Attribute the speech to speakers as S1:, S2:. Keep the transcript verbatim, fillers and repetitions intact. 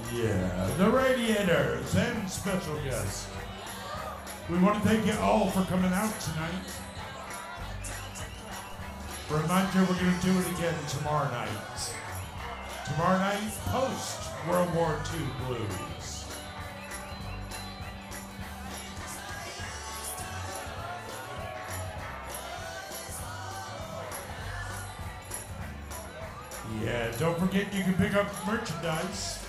S1: Yeah, the Radiators and special guests. We want to thank you all for coming out tonight. Reminder, we're going to do it again tomorrow night. Tomorrow night, post World War Two blues. Yeah, don't forget you can pick up merchandise